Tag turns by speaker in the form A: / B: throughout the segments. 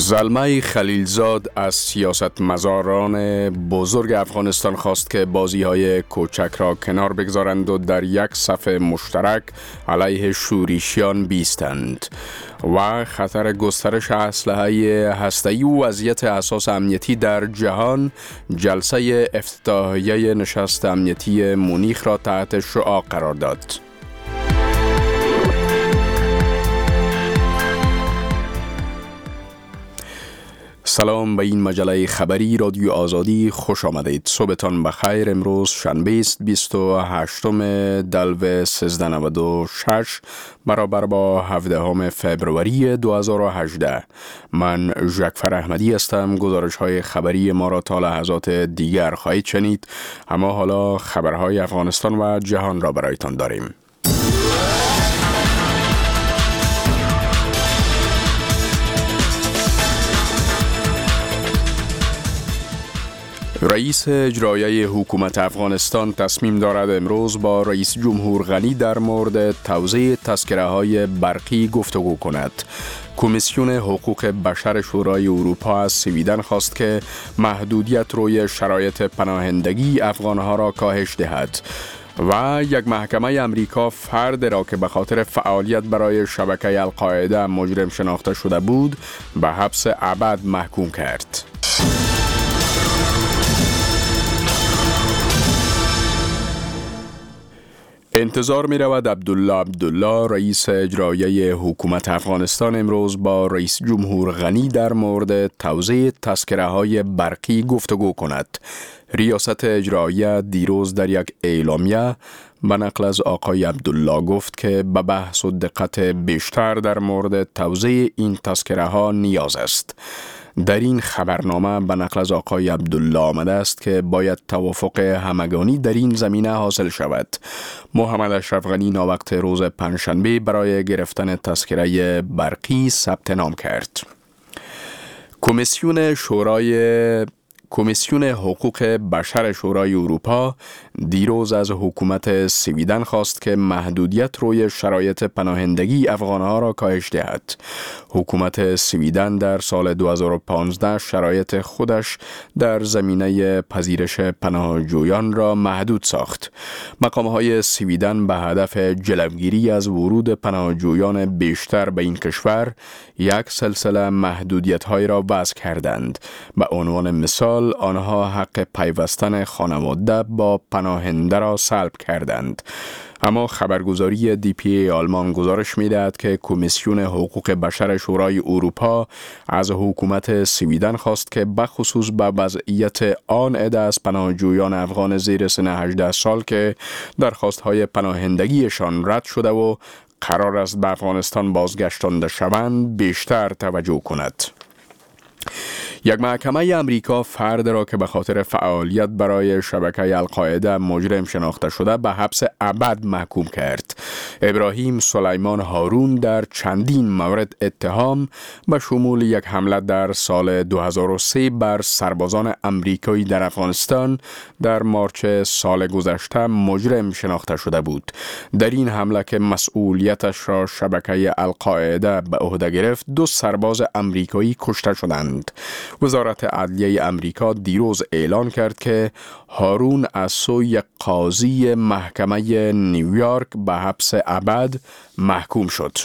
A: زلمه خلیلزاد از سیاستمداران بزرگ افغانستان خواست که بازی‌های کوچک را کنار بگذارند و در یک صف مشترک علیه شورشیان بیستند و خطر گسترش اسلحه هسته‌ای و وضعیت اساس امنیتی در جهان جلسه افتتاحیه نشست امنیتی مونیخ را تحت شعاع قرار داد. سلام به این مجله خبری رادیو آزادی، خوش آمدید. صبحتان بخیر. امروز شنبه است 28 دلو 1396 برابر با 17 فبروری 2018. من ژکفر احمدی هستم. گزارش های خبری ما را تا لحظات دیگر خواهید شنید، اما حالا خبرهای افغانستان و جهان را برایتان داریم. رئیس اجرایی حکومت افغانستان تصمیم دارد امروز با رئیس جمهور غنی در مورد توزیع تذکره‌های برقی گفتگو کند. کمیسیون حقوق بشر شورای اروپا از سویدن خواست که محدودیت روی شرایط پناهندگی افغانها را کاهش دهد و یک محکمه امریکا فرد را که به خاطر فعالیت برای شبکه القاعده مجرم شناخته شده بود به حبس ابد محکوم کرد. انتظار می رود عبدالله رئیس اجرایی حکومت افغانستان امروز با رئیس جمهور غنی در مورد توزیع تذکره های برقی گفتگو کند. ریاست اجرایی دیروز در یک اعلامیه به نقل از آقای عبدالله گفت که به بحث و دقت بیشتر در مورد توزیع این تذکره ها نیاز است. در این خبرنامه به نقل از آقای عبدالله آمده است که باید توافق همگانی در این زمینه حاصل شود. محمد اشرف غنی ناوقت روز پنجشنبه برای گرفتن تذکره برقی ثبت نام کرد. کمیسیون حقوق بشر شورای اروپا دیروز از حکومت سویدن خواست که محدودیت روی شرایط پناهندگی افغانها را کاهش دهد. حکومت سویدن در سال 2015 شرایط خودش در زمینه پذیرش پناهجویان را محدود ساخت. مقام‌های سویدن به هدف جلوگیری از ورود پناهجویان بیشتر به این کشور یک سلسله محدودیت‌های را وضع کردند. به عنوان مثال آنها حق پیوستن خانواده با پناهنده را سلب کردند. اما خبرگزاری DPA آلمان گزارش می‌دهد که کمیسیون حقوق بشر شورای اروپا از حکومت سویدن خواست که بخصوص به وضعیت آن عده از پناهجویان افغان زیر سن 18 سال که درخواست‌های پناهندگیشان رد شده و قرار است به افغانستان بازگردانده شوند بیشتر توجه کند. یک محکمه امریکا فرد را که به خاطر فعالیت برای شبکه القاعده مجرم شناخته شده به حبس ابد محکوم کرد. ابراهیم سلیمان هارون در چندین مورد اتهام به شمول یک حمله در سال 2003 بر سربازان امریکایی در افغانستان در مارچ سال گذشته مجرم شناخته شده بود. در این حمله که مسئولیتش را شبکه القاعده به عهده گرفت، 2 سرباز امریکایی کشته شدند. وزارت عدلیه امریکا دیروز اعلان کرد که هارون از سوی یک قاضی محکمه نیویورک به حبس ابد محکوم شد.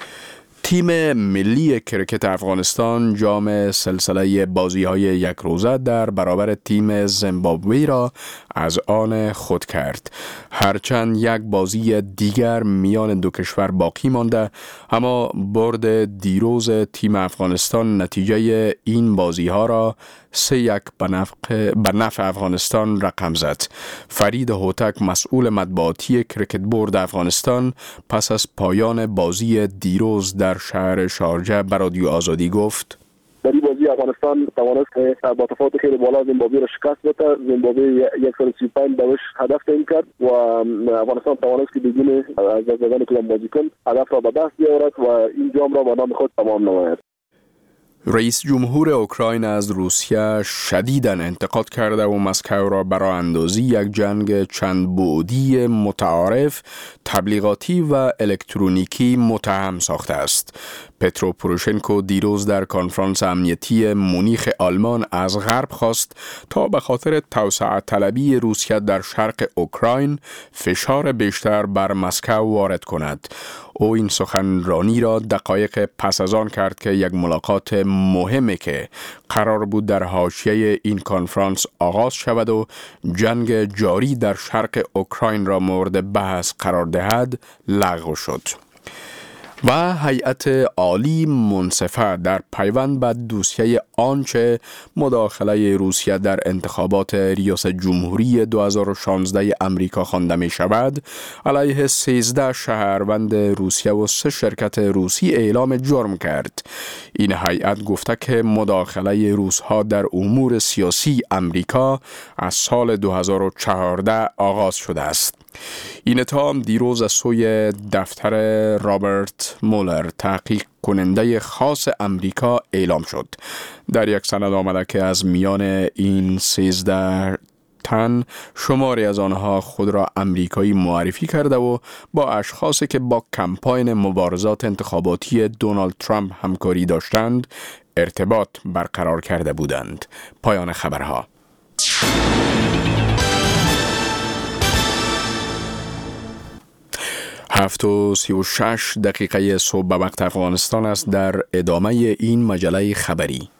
A: تیم ملی کرکت افغانستان جام سلسله بازی‌های یک روزه در برابر تیم زیمبابوه را از آن خود کرد. هرچند یک بازی دیگر میان دو کشور باقی مانده، اما برد دیروز تیم افغانستان نتیجه این بازی‌ها را 3-1 به نفع افغانستان رقم زد. فرید هوتک مسئول مطبوعاتی کرکت بورد افغانستان پس از پایان بازی دیروز در شهر شارجه به رادیو آزادی گفت:
B: در این بازی افغانستان توانست که با تفاوت خیلی بالا زیمبابوه را شکست بده. زیمبابوه 135 دوش هدف تعیین کرد و افغانستان توانست که بدون از دست دادن کدام بازیکن هدف را به دست بیاورد و این جام را به نام خود تمام نماید.
A: رئیس جمهور اوکراین از روسیه شدیداً انتقاد کرده و مسکو را برای اندازی یک جنگ چند بعدی متعارف، تبلیغاتی و الکترونیکی متهم ساخته است. پترو پوروشنکو دیروز در کنفرانس امنیتی مونیخ آلمان از غرب خواست تا به خاطر توسعه طلبی روسیه در شرق اوکراین فشار بیشتر بر مسکو وارد کند. او این سخنرانی را دقایق پس از آن کرد که یک ملاقات مهمی که قرار بود در حاشیه این کنفرانس آغاز شود و جنگ جاری در شرق اوکراین را مورد بحث قرار دهد لغو شد. و هیئت عالی منصفه در پیوند به دوسیه آنچه مداخله روسیه در انتخابات ریاست جمهوری 2016 امریکا خوانده می شود، علیه 13 شهروند روسیه و 3 شرکت روسی اعلام جرم کرد. این هیئت گفته که مداخله روس‌ها در امور سیاسی امریکا از سال 2014 آغاز شده است. این اتهام دیروز از سوی دفتر رابرت مولر، تحقیق کننده خاص امریکا، اعلام شد. در یک سند آمده که از میان این 13 تن شماری از آنها خود را امریکایی معرفی کرده و با اشخاصی که با کمپاین مبارزات انتخاباتی دونالد ترامپ همکاری داشتند ارتباط برقرار کرده بودند. پایان خبرها. 7:36 صبح به وقت افغانستان است. در ادامه این مجله خبری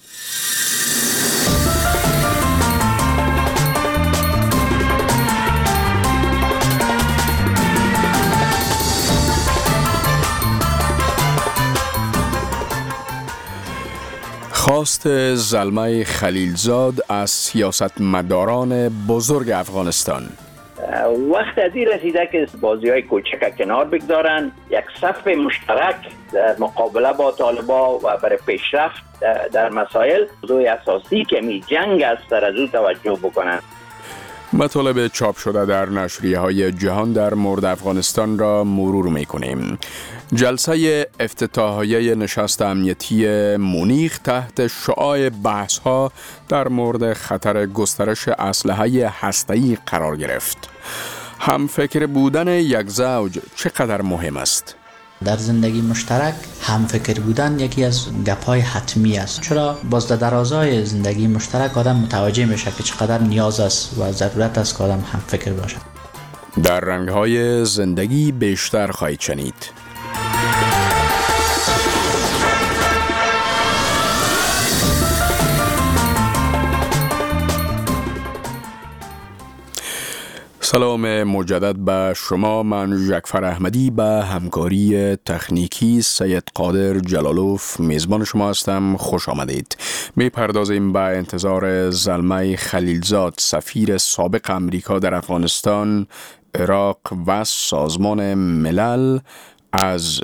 A: خواست زلمه خلیلزاد از سیاستمداران بزرگ افغانستان.
C: وقت از این رسیده که بازی‌های کوچک کنار بگذارن، یک صف مشترک در مقابله با طالبان و برای پیشرفت در مسائل موضوع اساسی که می جنگ است در از او توجه بکنن.
A: مطالب چاپ شده در نشریه‌های جهان در مورد افغانستان را مرور می‌کنیم. جلسه افتتاحیه نشست امنیتی مونیخ تحت شعاع بحث‌ها در مورد خطر گسترش اسلحه هسته‌ای قرار گرفت. همفکر بودن یک زوج چقدر مهم است؟
D: در زندگی مشترک همفکر بودن یکی از گپ‌های حتمی است، چرا باز در درازای زندگی مشترک آدم متوجه میشه که چقدر نیاز است و ضرورت است که آدم همفکر باشه.
A: در رنگ‌های زندگی بیشتر خواهید شنید. سلام مجدد به شما. من ژکفر احمدی به همکاری تکنیکی سید قادر جلالوف میزبان شما هستم. خوش آمدید. می پردازیم به انتظار زلمه خلیلزاد، سفیر سابق امریکا در افغانستان، عراق و سازمان ملل، از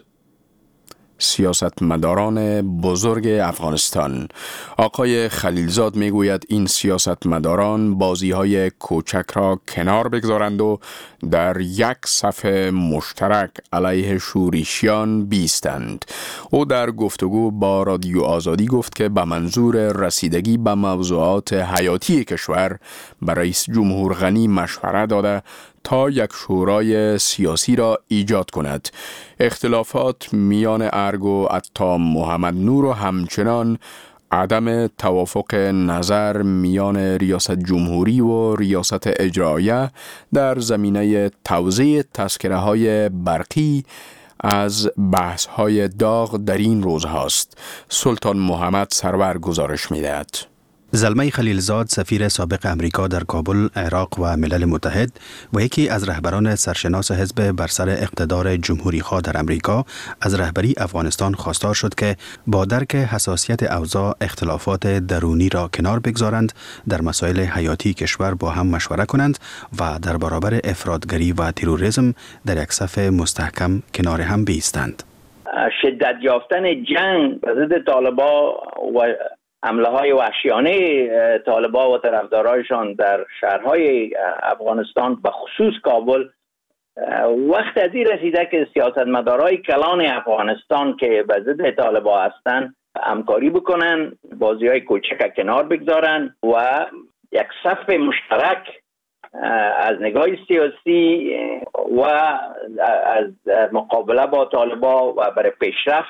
A: سیاستمداران بزرگ افغانستان. آقای خلیلزاد میگوید این سیاستمداران بازی‌های کوچک را کنار بگذارند و در یک صف مشترک علیه شورشیان بیستند. او در گفتگو با رادیو آزادی گفت که به منظور رسیدگی به موضوعات حیاتی کشور به رئیس جمهور غنی مشوره داده تا یک شورای سیاسی را ایجاد کند. اختلافات میان ارگ و عطا محمد نور و همچنان عدم توافق نظر میان ریاست جمهوری و ریاست اجراییه در زمینه توزیع تذکره‌های برقی از بحث‌های داغ در این روزهاست. سلطان محمد سرور گزارش می‌دهد.
E: زلمه خلیلزاد، سفیر سابق امریکا در کابل، عراق و ملل متحد و یکی از رهبران سرشناس حزب بر سر اقتدار جمهوری‌خواه در امریکا، از رهبری افغانستان خواستار شد که با درک حساسیت اوضاع اختلافات درونی را کنار بگذارند، در مسائل حیاتی کشور با هم مشوره کنند و در برابر افراطگری و تروریسم در یک صف مستحکم کنار هم بایستند.
C: شدت یافتن جنگ به ضد طالبان و حمله های وحشیانه طالبان و طرفدارایشان در شهرهای افغانستان و خصوص کابل، وقت از این رسیده که سیاستمدارای کلان افغانستان که به ضد طالبان هستند همکاری بکنن، بازی‌های کوچک کنار بگذارن و یک صف مشترک از نگاه سیاسی و از مقابله با طالبان و برای پیشرفت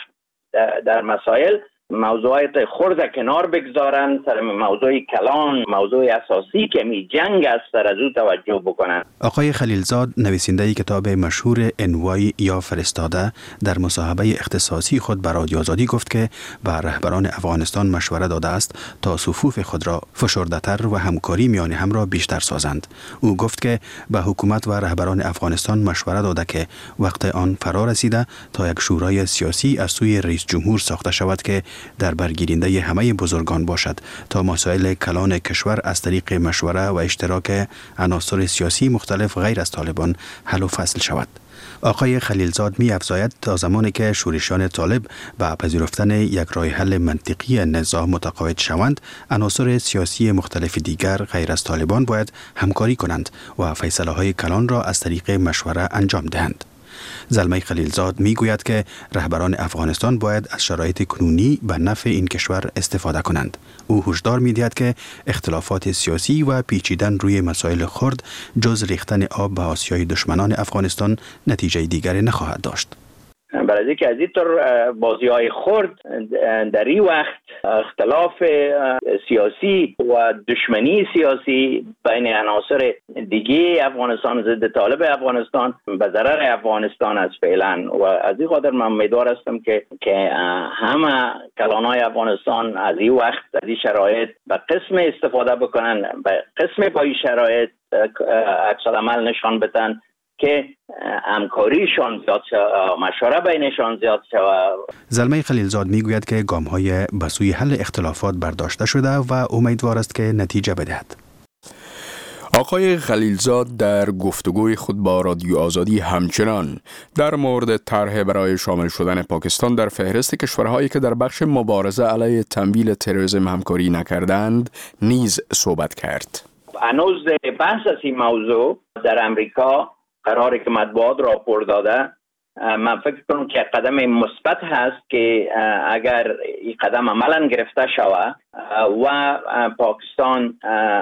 C: در مسائل موضوعات خرد کنار بگذارن، سر موضوع کلان، موضوع اساسی که می جنگ است سر از او توجه بکنن.
E: آقای خلیلزاد نویسنده کتاب مشهور انوای یا فرستاده در مصاحبه اختصاصی خود بر رادیو آزادی گفت که به رهبران افغانستان مشوره داده است تا صفوف خود را فشرده‌تر و همکاری میان هم را بیشتر سازند. او گفت که به حکومت و رهبران افغانستان مشوره داده که وقت آن فرا رسیده تا یک شورای سیاسی از سوی رئیس جمهور ساخته شود که در برگیرنده همه بزرگان باشد تا مسائل کلان کشور از طریق مشوره و اشتراک عناصر سیاسی مختلف غیر از طالبان حل و فصل شود. آقای خلیلزاد می افزاید تا زمانی که شورشیان طالب به پذیرفتن یک راه حل منطقی نزاع متقاعد شوند، عناصر سیاسی مختلف دیگر غیر از طالبان باید همکاری کنند و فیصله های کلان را از طریق مشوره انجام دهند. زلمه خلیلزاد می گوید که رهبران افغانستان باید از شرایط کنونی به نفع این کشور استفاده کنند. او هشدار می دهد که اختلافات سیاسی و پیچیدن روی مسائل خرد جز ریختن آب به آسیای دشمنان افغانستان نتیجه دیگری نخواهد داشت.
C: برای که از این طور بازی‌های خرد در این وقت اختلاف سیاسی و دشمنی سیاسی بین عناصر دیگه افغانستان ضد طالب افغانستان به ضرر افغانستان است فعلا و از این خاطر من امیدوار هستم که همه کلانای افغانستان از این وقت از این شرایط به قسم استفاده بکنن، به قسم با این شرایط عکس العمل نشان بدن که همکاریشان زیاد شود، مشوره بینشان زیاد شود.
E: زلمه خلیلزاد میگوید که گام‌های به سوی حل اختلافات برداشته شده و امیدوار است که نتیجه بدهد.
A: آقای خلیلزاد در گفتگوی خود با رادیو آزادی همچنان در مورد طرح برای شامل شدن پاکستان در فهرست کشورهایی که در بخش مبارزه علیه تمویل تروریسم همکاری نکردند نیز صحبت کرد.
C: هنوز بحث از این موضوع در امریکا قراره که مطبوعات راپور داده. من فکر کنم که قدم مثبت هست که اگر این قدم عملاً گرفته شود و پاکستان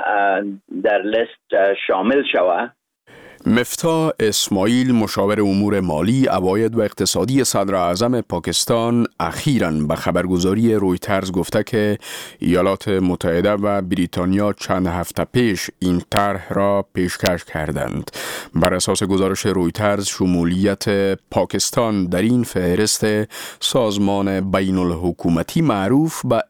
C: در لیست شامل شود.
A: مفتاح اسماعیل مشاور امور مالی، عواید و اقتصادی صدر اعظم پاکستان اخیراً به خبرگزاری رویترز گفته که ایالات متحده و بریتانیا چند هفته پیش این طرح را پیشکش کردند. بر اساس گزارش رویترز شمولیت پاکستان در این فهرست سازمان بین الحکومتی معروف به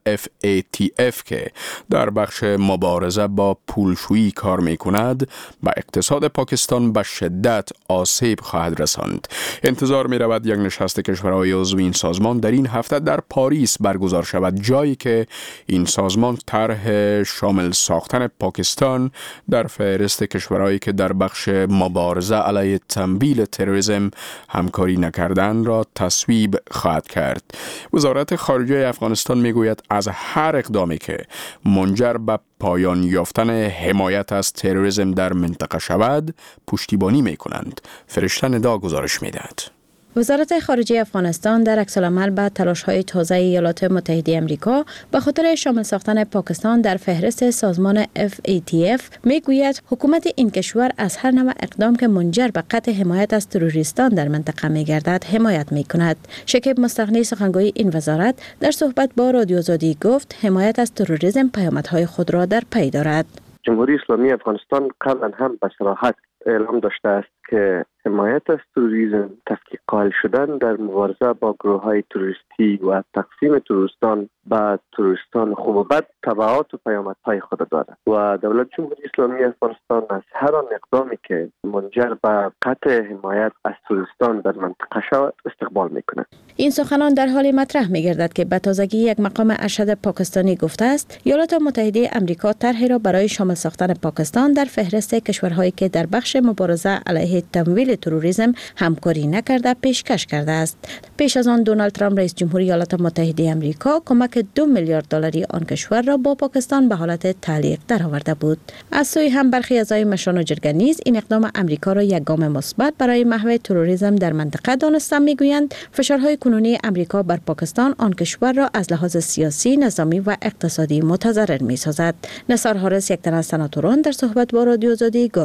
A: FATF که در بخش مبارزه با پولشویی کار می کند به اقتصاد پاکستان به شدت آسیب خواهد رساند. انتظار می رود یک نشست کشورهای عضو این سازمان در این هفته در پاریس برگزار شود، جایی که این سازمان طرح شامل ساختن پاکستان در فهرست کشورهایی که در بخش مبارزه علیه تمویل تروریسم همکاری نکردن را تصویب خواهد کرد. وزارت خارجه افغانستان می گوید از هر اقدامی که منجر به پایان یافتن حمایت از تروریسم در منطقه شود پشتیبانی می کنند. فرشته ندا گزارش می دهد.
F: وزارت خارجه افغانستان در عکس‌العمل به تلاش‌های تازه ایالات متحده آمریکا به خاطر شامل ساختن پاکستان در فهرست سازمان FATF میگوید حکومت این کشور از هر نوع اقدام که منجر به قطع حمایت از تروریستان در منطقه می‌گردد حمایت می‌کند. شکیب مستغنی سخنگوی این وزارت در صحبت با رادیو آزادی گفت حمایت از تروریسم پیامدهای خود را در پی دارد.
B: جمهوری اسلامی افغانستان قبلا هم به صراحت اعلام داشته است که حمایت از تروریسم، تفکیک قائل شدن در مبارزه با گروه‌های تروریستی و تقسیم تروریستان به تروریستان خوب و بد تبعات و پیامدهای خود دارد و دولت جمهوری اسلامی افغانستان از هر آن اقدامی که منجر به قطع حمایت از تروریستان در منطقه شود استقبال می‌کند.
F: این سخنان در حالی مطرح می‌گردد که به تازگی یک مقام ارشد پاکستانی گفته است ایالات متحده آمریکا طرحی را برای شامل ساختن پاکستان در فهرست کشورهایی که در بخش مبارزه علیه تمویل تروریسم همکاری نکرده پیشکش کرده است. پیش از آن دونالد ترامپ رئیس جمهور ایالات متحده آمریکا کمک 2 میلیارد دلاری آن کشور را با پاکستان به حالت تعلیق درآورده بود. از سوی هم برخی اعضای مشران جرگه نیز این اقدام آمریکا را یک گام مثبت برای محو تروریسم در منطقه دانسته میگویند فشارهای کنونی آمریکا بر پاکستان آن کشور را از لحاظ سیاسی، نظامی و اقتصادی متضرر می‌سازد. نثار حارس یک تن از سناتوران در صحبت با رادیو آزادی گفت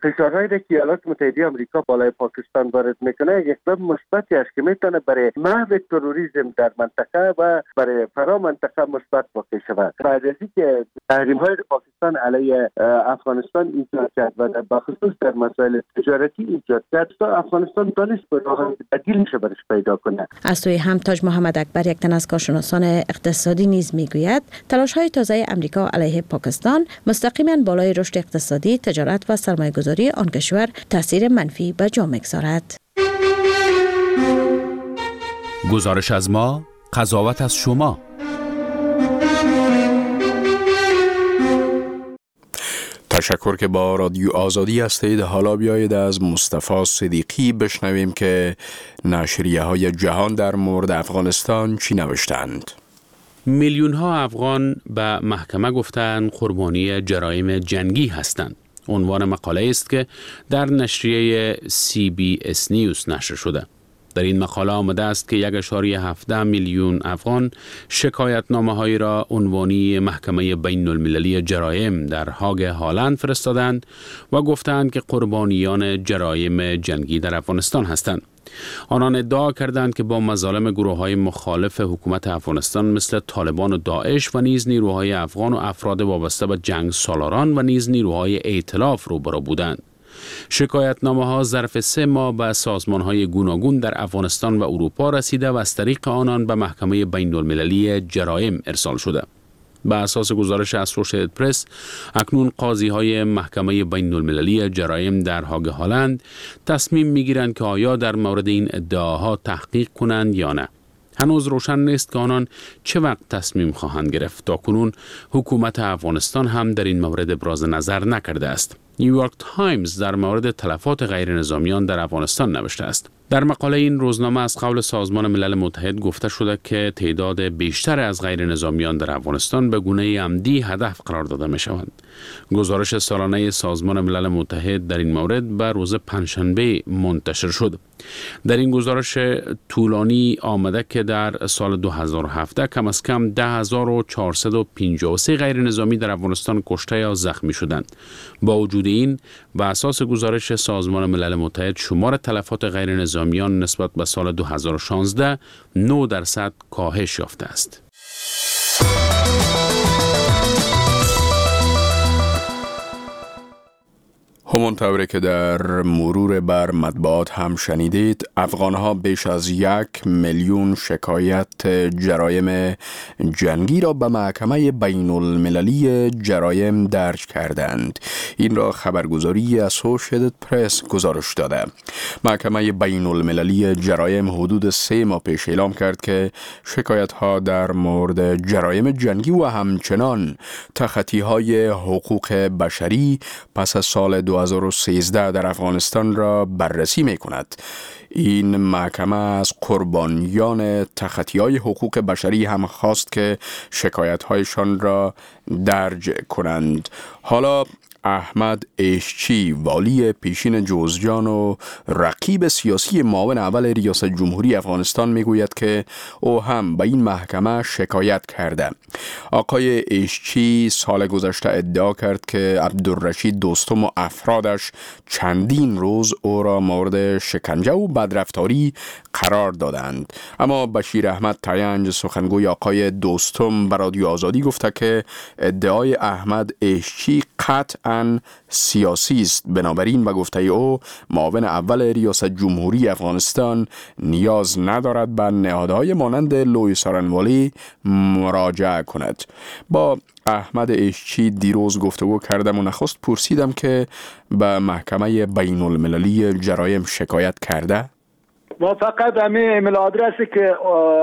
G: فشارهایی که ایالات متحده آمریکا بالای پاکستان وارد میکنه یک اقدام مثبتی است که میتونه برای محو تروریسم در منطقه و برای فرا منطقه مثبت واقع شود. بعد از اینکه تحریم‌های پاکستان علیه افغانستان ایجاد کرد و در خصوص در مسائل تجارتی ایجاد کرد، افغانستان دانست به راه بدیلش برش پیدا کنه.
F: از سوی هم تاج محمد اکبر، یک تن از کارشناسان اقتصادی، نیز میگوید تلاش‌های تازه امریکا علیه پاکستان مستقیما بالای رشد اقتصادی، تجارت و سرمایه‌گذاری آن کشور تاثیر منفی به جا می‌گذارد.
H: گزارش از ما، قضاوت از شما.
A: تشکر که با رادیو آزادی هستید. حالا بیایید از مصطفی صدیقی بشنویم که نشریه های جهان در مورد افغانستان چی نوشتند.
I: میلیون ها افغان به محکمه گفتند قربانی جرایم جنگی هستند. عنوان مقاله است که در نشریه CBS نیوز نشر شده. در این مقاله آمده است که 1.17 میلیون افغان شکایتنامه‌هایی را عنوانی محکمه بین المللی جرایم در هاگ هالند فرستادند و گفتند که قربانیان جرایم جنگی در افغانستان هستند. آنان ادعا کردند که با مظالم گروه‌های مخالف حکومت افغانستان مثل طالبان و داعش و نیز نیروهای افغان و افراد وابسته به جنگ سالاران و نیز نیروهای ائتلاف روبرو بودند. شکایتنامه‌ها ظرف 3 ماه به سازمان‌های گوناگون در افغانستان و اروپا رسیده و از طریق آنان به محکمه بین المللی جرایم ارسال شده. به اساس گزارش اسوشیتد پرس، اکنون قاضی‌های محکمه بین المللی جرایم در هاگ هالند تصمیم می‌گیرند که آیا در مورد این ادعاها تحقیق کنند یا نه. هنوز روشن نیست که آنان چه وقت تصمیم خواهند گرفت. تاکنون حکومت افغانستان هم در این مورد ابراز نظر نکرده است. نیویورک تایمز در مورد تلفات غیر نظامیان در افغانستان نوشته است. در مقاله این روزنامه از قول سازمان ملل متحد گفته شده که تعداد بیشتر از غیر نظامیان در افغانستان به گونه عمدی هدف قرار داده می شوند. گزارش سالانه سازمان ملل متحد در این مورد به روز پنجشنبه منتشر شد. در این گزارش طولانی آمده که در سال 2017 کم از کم 10,453 غیر نظامی در افغانستان کشته یا زخمی شدند. با وجود این، به اساس گزارش سازمان ملل متحد شمار تلفات غیر نظامیان نسبت به سال 2016 9% کاهش یافته است.
A: همانطوری که در مرور بر مطبوعات هم شنیدید، افغانها بیش از 1 میلیون شکایت جرایم جنگی را به محکمه بین المللی جرایم درج کردند. این را خبرگزاری اسوشیتد پرس گزارش داده. محکمه بین المللی جرایم حدود 3 ماه پیش اعلام کرد که شکایت ها در مورد جرایم جنگی و همچنان تخطی های حقوق بشری پس از سال 2013 در افغانستان را بررسی می کند. این محکمه از قربانیان تخطی‌های حقوق بشری هم خواست که شکایت‌هایشان را درج کنند. حالا احمد اشچی، والی پیشین جوزجان و رقیب سیاسی معاون اول ریاست جمهوری افغانستان، میگوید که او هم به این محکمه شکایت کرده. آقای اشچی سال گذشته ادعا کرد که عبدالرشید دوستم و افرادش چندین روز او را مورد شکنجه و بدرفتاری قرار دادند. اما بشیر احمد تینج، سخنگوی آقای دوستم، به رادیو آزادی گفته که ادعای احمد اشچی قطعاً سیاسی است. بنابراین به گفته او، معاون اول ریاست جمهوری افغانستان نیاز ندارد به نهادهای مانند لوی سارنوالی مراجعه کند. با احمد اشچی دیروز گفتگو کردم و نخست پرسیدم که به محکمه بین المللی جرایم شکایت کرده.
J: ما فقط ایمیل آدرسی که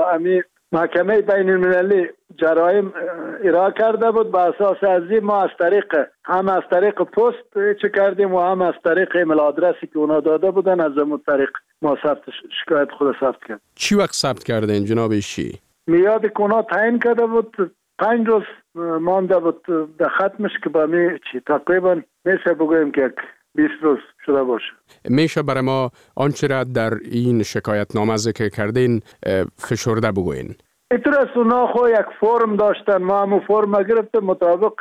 J: محکمه بین المللی جرایم ارائه کرده بود، به اساس از این ما هم از طریق پست چه کردیم و هم از طریق ایمیل آدرسی که اونا داده بودن از اون طریق ما شکایت خود ثبت کرد.
A: چی وقت ثبت کردین جناب اشچی؟
J: میاد که اونا تعیین کرده بود 5 روز مانده بود به ختمش که با تقریبا میشه بگویم که 20 روز شده باشه.
A: میشه برای ما آنچه را در این شکایت نامه ذکر کردین فشرده بگوین؟
J: اینطور است اونا خو یک فرم داشتن، ما همون فرم گرفتیم مطابق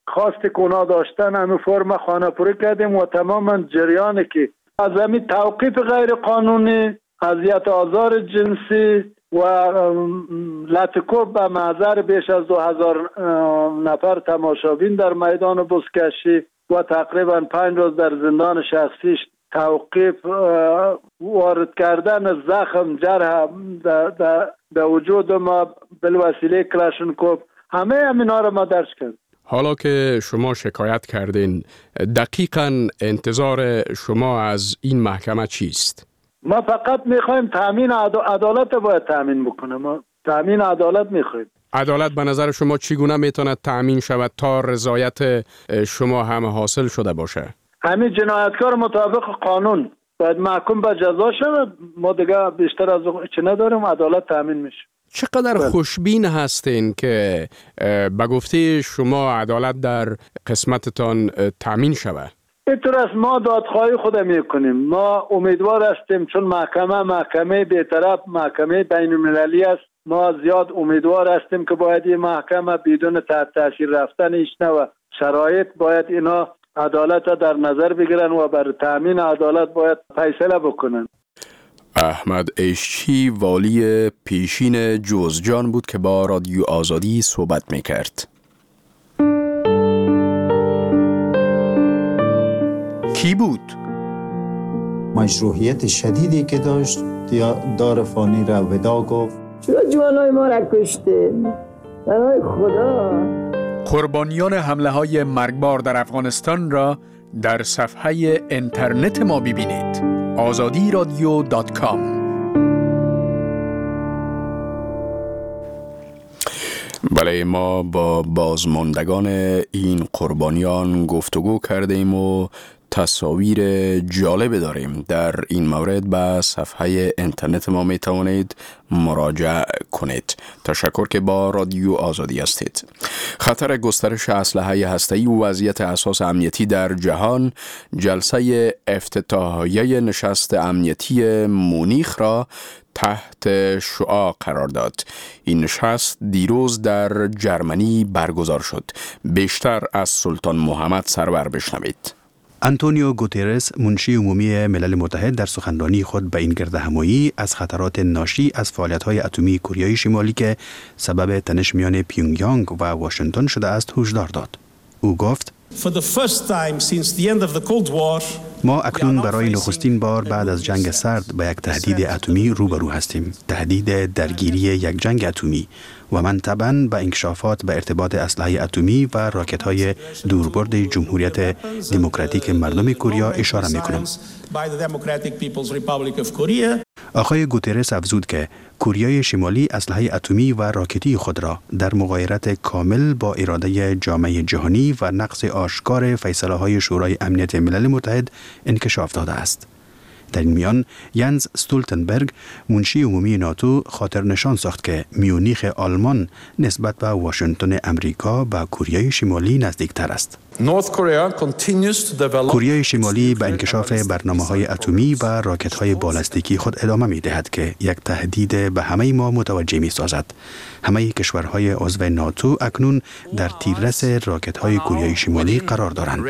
J: خواست که اونا داشتن همه فرم خانه پوری کردیم و تماما جریانی که از همین توقیف غیر قانونی، اذیت آزار جنسی و لطکوب به محضر بیش از 2000 نفر تماشابین در میدان بزکشی و تقریبا 5 روز در زندان شخصیش توقیف، وارد کردن زخم جرح در وجود ما بالوسیله کلاشنکوف، همه همینا رو ما درک کردیم.
A: حالا که شما شکایت کردین، دقیقاً انتظار شما از این محکمه چیست؟
J: ما فقط میخوایم تامین عدالت باید تامین بکنه. ما تامین عدالت میخوایم.
A: عدالت به نظر شما چگونه میتونه تامین شود تا رضایت شما هم حاصل شده باشه؟
J: همین جنایتکار مطابق قانون باید محکوم به جزا شود. ما دیگه بیشتر از چه نداریم، عدالت تامین میشه.
A: چقدر خوشبین هستین که به گفته شما عدالت در قسمتتان تامین شود؟
J: اینطور است ما دادخواهی خود میکنیم. ما امیدوار هستیم چون محکمه بی‌طرف، محکمه بین المللی است. ما زیاد امیدوار هستیم که باید این محکمه بدون تحت تاثیر رفتن ایشنه و شرایط باید اینا عدالت در نظر بگیرن و بر تامین عدالت باید فیصله بکنن.
A: احمد عشچی والی پیشین جوزجان بود که با رادیو آزادی صحبت میکرد. کی بود؟
K: مشروعیت شدیدی که داشت دار فانی را ودا گفت.
L: چرا جوانای ما را کشته؟ برای خدا.
A: قربانیان حمله های مرگبار در افغانستان را در صفحه اینترنت ما ببینید. azadiradio.com. بله، ما با بازماندگان این قربانیان گفتگو کردیم و تصاویر جالب داریم. در این مورد به صفحه اینترنت ما می توانید مراجعه کنید. تشکر که با رادیو آزادی هستید. خطر گسترش اسلحه هسته‌ای و وضعیت اساس امنیتی در جهان جلسه افتتاحیه نشست امنیتی مونیخ را تحت شعاع قرار داد. این نشست دیروز در جرمنی برگزار شد. بیشتر از سلطان محمد سرور بشنوید.
E: آنتونیو گوترس، منشی عمومی ملل متحد، در سخنرانی خود به این گردهمایی از خطرات ناشی از فعالیت‌های اتمی کره شمالی که سبب تنش میان پیونگیانگ و واشنگتن شده است هشدار داد. او گفت: ما اکنون برای نخستین بار بعد از جنگ سرد به یک تهدید اتمی روبرو هستیم، تهدید درگیری یک جنگ اتمی، و من طبعاً به انکشافات به ارتباط اسلحه اتمی و راکت‌های دوربرد جمهوریت دموکراتیک مردم کره اشاره می‌کنم. آقای گوترس افزود که کره شمالی اسلحه اتمی و راکتی خود را در مغایرت کامل با اراده جامعه جهانی و نقض آشکار فیصله‌های شورای امنیت ملل متحد انکشاف داده است. در این میان ینز استولتنبرگ، منشی عمومی ناتو، خاطر نشان ساخت که میونیخ آلمان نسبت به واشنگتن امریکا به کره شمالی نزدیکتر است. کره شمالی به انکشاف برنامه‌های اتمی و راکت‌های بالستیکی خود ادامه می‌دهد که یک تهدید به همه ما متوجه می‌سازد. همه کشورهای عضو ناتو اکنون در تیررس راکت‌های کره شمالی قرار دارند.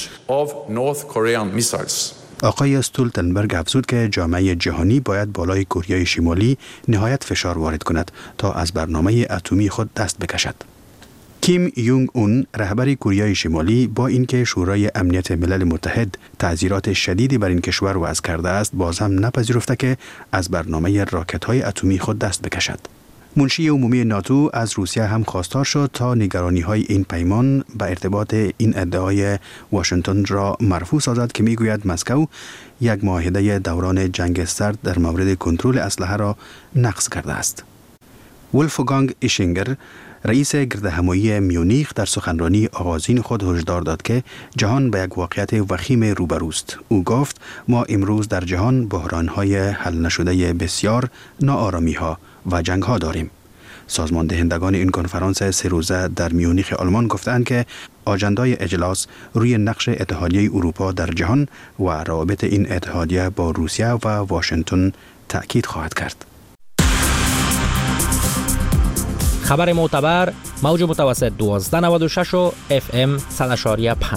E: آقای استولتنبرگ افزود که جامعه جهانی باید بالای کره شمالی نهایت فشار وارد کند تا از برنامه اتمی خود دست بکشد. کیم یونگ اون، رهبر کره شمالی، با اینکه شورای امنیت ملل متحد تعزیرات شدیدی بر این کشور وضع کرده است، باز هم نپذیرفته که از برنامه راکت‌های اتمی خود دست بکشد. منشی عمومی ناتو از روسیه هم خواستار شد تا نگرانی‌های این پیمان به ارتباط این ادعای واشنگتن را مرفوع سازد که میگوید مسکو یک معاهده دوران جنگ سرد در مورد کنترل اسلحه را نقض کرده است. ولفگانگ ایشینگر، رئیس گردهمایی میونیخ، در سخنرانی آغازین خود هشدار داد که جهان به یک واقعیت وخیم روبروست. او گفت: ما امروز در جهان بحران‌های حل نشده بسیار، ناآرامی‌ها و جنگ‌ها داریم. سازمان دهندگان این کنفرانس 3 روزه در میونیخ آلمان گفتند که آجندای اجلاس روی نقش اتحادیه اروپا در جهان و روابط این اتحادیه با روسیه و واشنگتن تأکید خواهد کرد.
M: خبر معتبر موج متوسط 1296 و FM 100.5.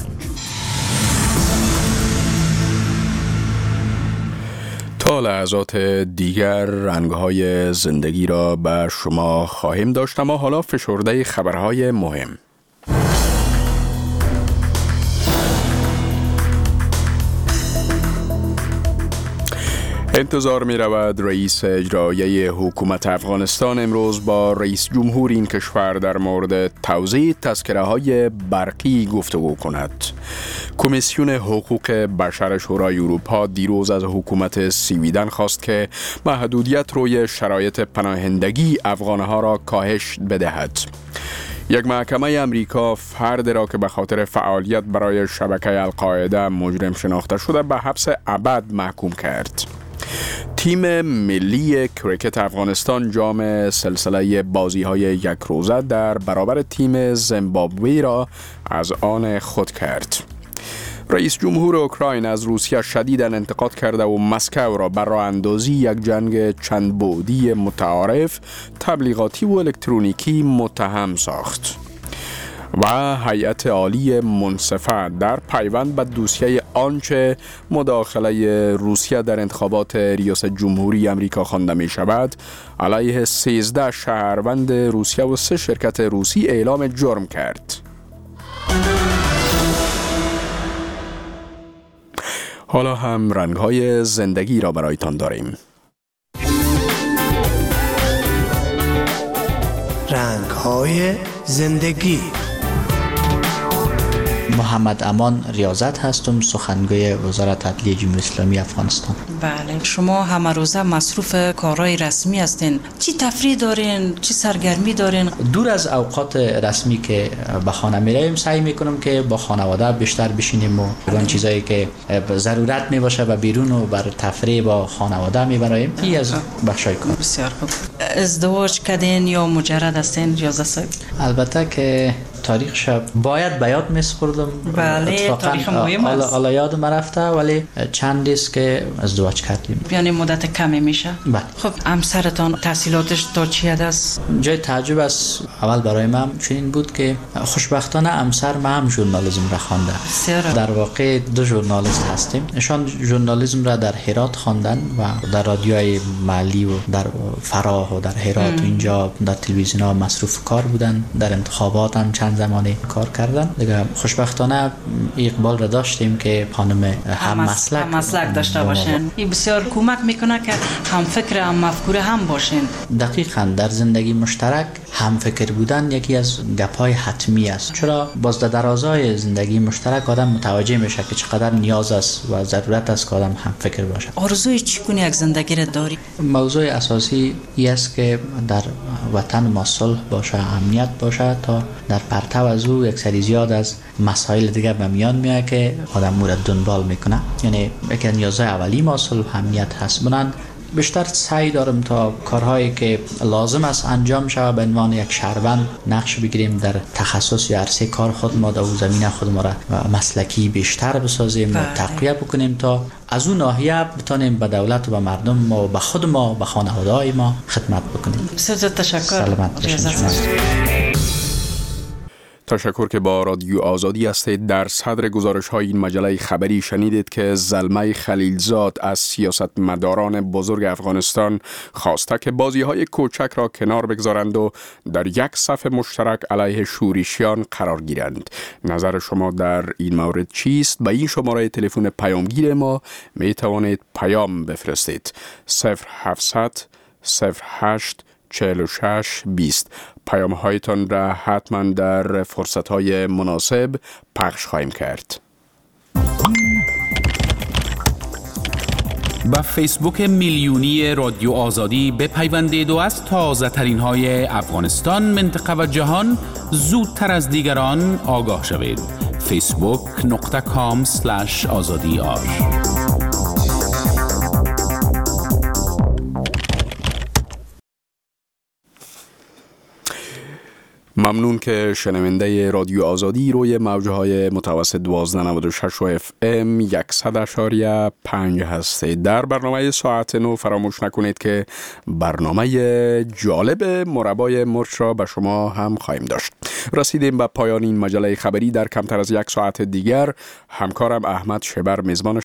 A: تا لحظات دیگر رنگ‌های زندگی را به شما خواهیم داشت، اما حالا فشرده خبرهای مهم. انتظار می رود رئیس اجرایی حکومت افغانستان امروز با رئیس جمهور این کشور در مورد توزیع تذکره های برقی گفتگو کند. کمیسیون حقوق بشر شورای اروپا دیروز از حکومت سویدن خواست که محدودیت روی شرایط پناهندگی افغانها را کاهش بدهد. یک محکمه امریکا فرد را که به خاطر فعالیت برای شبکه القاعده مجرم شناخته شده به حبس ابد محکوم کرد. تیم ملی کریکت افغانستان جام سلسله بازی‌های یک روزه در برابر تیم زیمبابوه را از آن خود کرد. رئیس جمهور اوکراین از روسیه شدیداً انتقاد کرده و مسکو را بر راه اندازی یک جنگ چند بعدی متعارف، تبلیغاتی و الکترونیکی متهم ساخت. و هیئت عالی منصفه در پیوند به دوسیه آنچه مداخله روسیه در انتخابات ریاست جمهوری امریکا خوانده می شود علیه 13 شهروند روسیه و 3 شرکت روسی اعلام جرم کرد. حالا هم رنگ‌های زندگی را برایتان داریم.
N: رنگ‌های زندگی.
D: محمد امان ریاضت هستم، سخنگوی وزارت عدلیه جمهوری اسلامی افغانستان.
O: بله، شما همه روزه مصروف کارهای رسمی هستین. چی تفریح دارین؟ چی سرگرمی دارین؟
D: دور از اوقات رسمی که به خانه میریم سعی میکنم که با خانواده بیشتر بشینیم و اون چیزایی که ضرورت میباشه و بیرون و بر تفریح با خانواده میبریم. این از بخشای کار.
O: بسیار خوب. ازدواج کردین یا مجرد هستین ریاضت صاحب؟
D: البته که تاریخش باید به یاد میسپردم.
O: بله، تاریخ مهم است.
D: حالا یادم رفته ولی چند است که ازدواج کردیم.
O: یعنی مدت کمی میشه؟
D: بله.
O: خب همسرتان تحصیلاتش تا چی است؟
D: جای تعجب است اول برای من چنین بود که خوشبختانه همسر من هم ژورنالیسم را خوانده. در واقع 2 ژورنالیست هستیم. ایشان ژورنالیسم را در هرات خواندن و در رادیوهای محلی و در فراه و در هرات و اینجا در تلویزیون ها مصروف کار بودن. در انتخابات هم چند زمانی کار کردن. دیگه خوشبختانه اقبال را داشتیم که خانم هم
O: مسلک داشته باشین. این بسیار کمک میکنه که هم فکر هم مفکوره هم باشین.
D: دقیقاً در زندگی مشترک هم فکر بودن یکی از گپای حتمی است. چرا باز در درازای زندگی مشترک آدم متوجه میشه که چقدر نیاز است و ضرورت است که آدم هم فکر باشه.
O: آرزوی چگونه یک زندگی را داری؟
D: موضوع اساسی است که در وطن ما صلح باشه، امنیت باشه تا در پرتو از او یک سری زیاد از مسائل دیگه به میان میاد که آدم او را دنبال میکنه. یعنی یکی از نیازهای اولی ما صلح امنیت هست. بنابراین بیشتر سعی دارم تا کارهایی که لازم است انجام شود به عنوان یک شهروند نقش بگیریم در تخصص یا عرصه کار خود ما، در زمینه خود ما را مسلکی بیشتر بسازیم و تقویت بکنیم تا از اون ناحیه بتونیم به دولت و به مردم ما و به خود ما به خانواده‌های ما خدمت بکنیم.
O: بسیار تشکر.
D: سلامت باشید.
A: تشکر که با رادیو آزادی هستید. در صدر گزارش های این مجله خبری شنیدید که زلمه خلیلزاد از سیاستمداران بزرگ افغانستان خواسته که بازی های کوچک را کنار بگذارند و در یک صف مشترک علیه شورشیان قرار گیرند. نظر شما در این مورد چیست؟ به این شماره تلفن پیامگیر ما می توانید پیام بفرستید. 0700 08 46 20. پیام هایتان را حتما در فرصت های مناسب پخش خواهیم کرد.
H: با فیسبوک میلیونی رادیو آزادی بپیوندید و از تازه ترین های افغانستان، منطقه و جهان زودتر از دیگران آگاه شوید. facebook.com/azadi.ar
A: ممنون که شنونده رادیو آزادی روی موجهای متوسط 1296 و FM 100.5 هستید. در برنامه ساعت 9 فراموش نکنید که برنامه جالب مربای مرچ را به شما هم خواهیم داشت. رسیدیم به پایان این مجله خبری. در کمتر از یک ساعت دیگر همکارم احمد شبر میزبان